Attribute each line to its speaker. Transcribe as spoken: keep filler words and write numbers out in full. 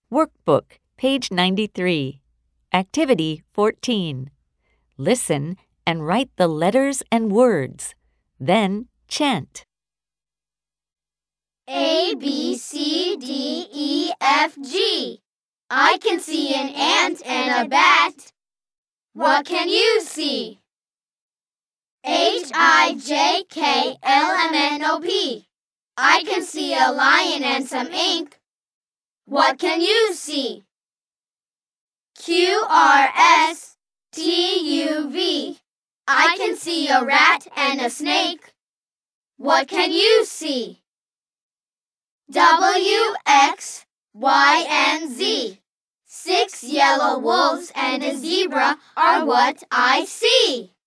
Speaker 1: Workbook, page ninety-three. Activity fourteen. Listen and write the letters and words. Then chant.
Speaker 2: A, B, C, D, E, F, G. I can see an ant and a bat. What can you see? H, I, J, K, L, M, N, O, P. I can see a lion and some ink. What can you see? Q, R, S, T, U, V. I can see a rat and a snake. What can you see? W, X, Y, and Z. Six yellow wolves and a zebra are what I see.